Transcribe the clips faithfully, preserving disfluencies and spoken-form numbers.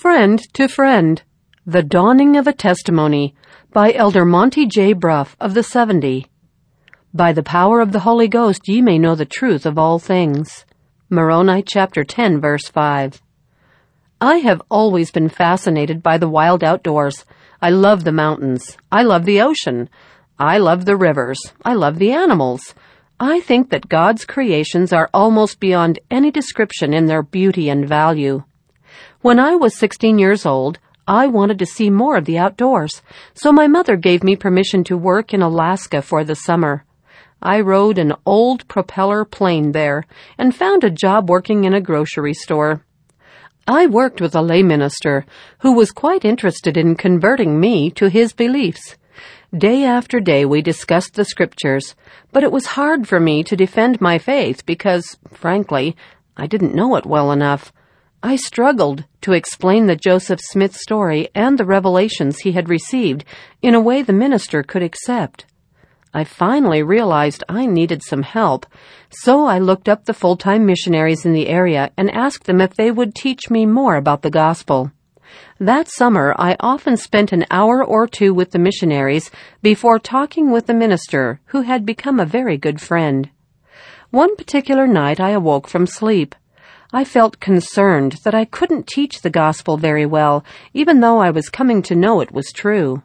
Friend to Friend, The Dawning of a Testimony, by Elder Monty J. Bruff of the seventy. By the power of the Holy Ghost ye may know the truth of all things. Moroni chapter ten, verse five. I have always been fascinated by the wild outdoors. I love the mountains. I love the ocean. I love the rivers. I love the animals. I think that God's creations are almost beyond any description in their beauty and value. When I was sixteen years old, I wanted to see more of the outdoors, so my mother gave me permission to work in Alaska for the summer. I rode an old propeller plane there and found a job working in a grocery store. I worked with a lay minister who was quite interested in converting me to his beliefs. Day after day we discussed the scriptures, but it was hard for me to defend my faith because, frankly, I didn't know it well enough. I struggled to explain the Joseph Smith story and the revelations he had received in a way the minister could accept. I finally realized I needed some help, so I looked up the full-time missionaries in the area and asked them if they would teach me more about the gospel. That summer, I often spent an hour or two with the missionaries before talking with the minister, who had become a very good friend. One particular night I awoke from sleep. I felt concerned that I couldn't teach the gospel very well, even though I was coming to know it was true.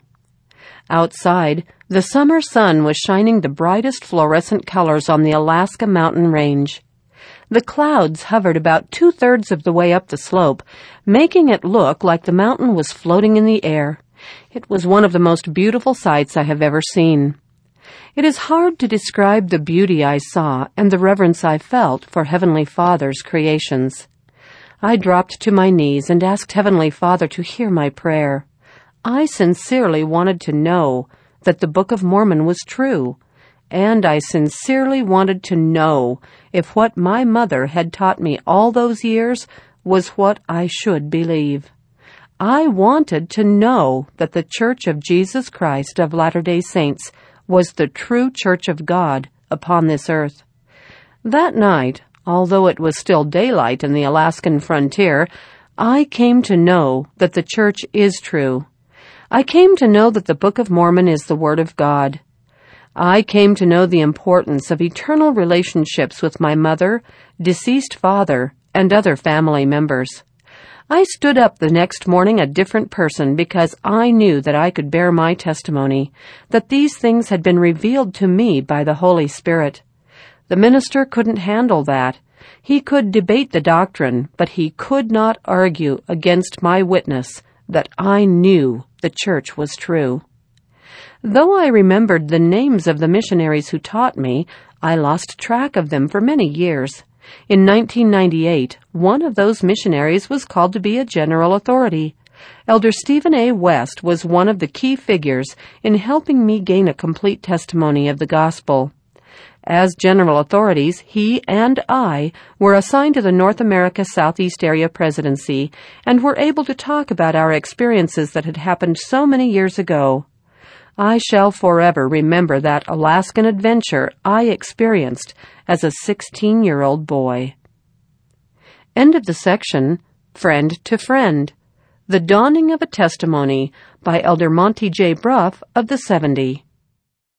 Outside, the summer sun was shining the brightest fluorescent colors on the Alaska mountain range. The clouds hovered about two-thirds of the way up the slope, making it look like the mountain was floating in the air. It was one of the most beautiful sights I have ever seen. It is hard to describe the beauty I saw and the reverence I felt for Heavenly Father's creations. I dropped to my knees and asked Heavenly Father to hear my prayer. I sincerely wanted to know that the Book of Mormon was true, and I sincerely wanted to know if what my mother had taught me all those years was what I should believe. I wanted to know that the Church of Jesus Christ of Latter-day Saints was the true Church of God upon this earth. That night, although it was still daylight in the Alaskan frontier, I came to know that the Church is true. I came to know that the Book of Mormon is the Word of God. I came to know the importance of eternal relationships with my mother, deceased father, and other family members. I stood up the next morning a different person because I knew that I could bear my testimony, that these things had been revealed to me by the Holy Spirit. The minister couldn't handle that. He could debate the doctrine, but he could not argue against my witness that I knew the church was true. Though I remembered the names of the missionaries who taught me, I lost track of them for many years. In nineteen ninety-eight, one of those missionaries was called to be a general authority. Elder Stephen A. West was one of the key figures in helping me gain a complete testimony of the gospel. As general authorities, he and I were assigned to the North America Southeast Area Presidency and were able to talk about our experiences that had happened so many years ago. I shall forever remember that Alaskan adventure I experienced as a sixteen-year-old boy. End of the section, Friend to Friend, The Dawning of a Testimony, by Elder Monty J. Bruff of the seventy.